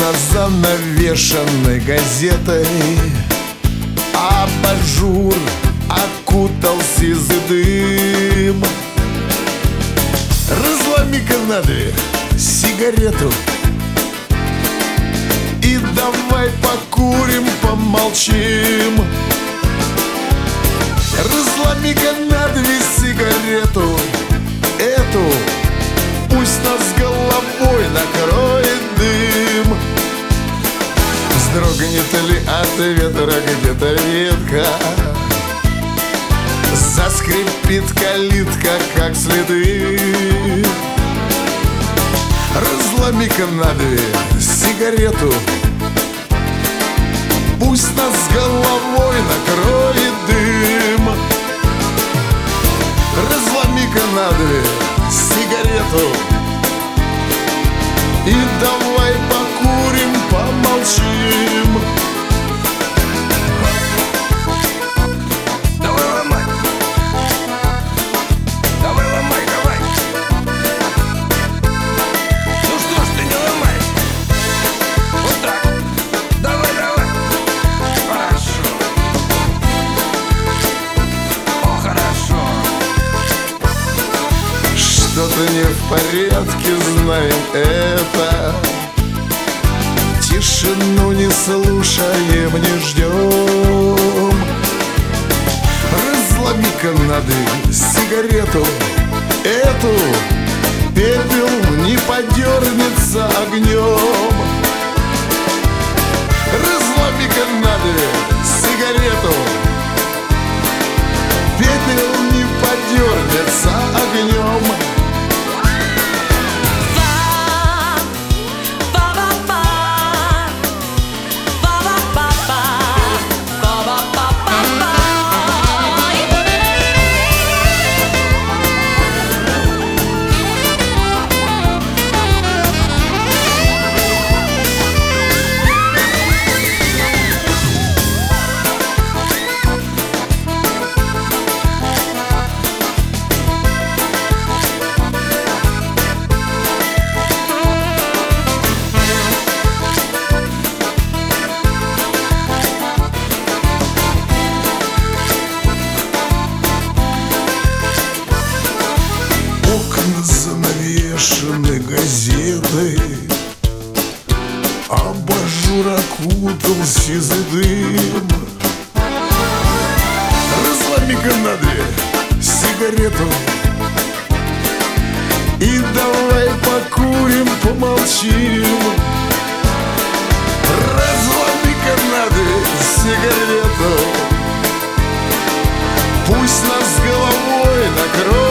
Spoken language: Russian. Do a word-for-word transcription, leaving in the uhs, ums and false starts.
Окна занавешаны газетой, абажур окутал сизый дым. Разломи-ка на две сигарету и давай покурим, помолчим. Разломи-ка на две сигарету, эту пусть нас головой накроет дым. Вздрогнет ли от ветра где-то ветка, заскрипит калитка, как следы. Разломи-ка на две сигарету, пусть нас головой накроет дым. Разломи-ка на две сигарету и давай покурим, помолчим. Давай ломай, давай ломай, давай. Ну что ж ты не ломаешь? Вот так, давай, давай. Хорошо. О, хорошо. Что-то не в порядке, знаем это. Тишину не слушаем, не ждем. Разломи-ка на две сигарету, эту пепел не подернется огнем. Разломи-ка на две сигарету, пепел не подернется огнем. Занавешены газетой, абажур окутал сизый дым. Разломи-ка на две сигарету и давай покурим, помолчим. Разломи-ка на две сигарету, пусть нас головой накроет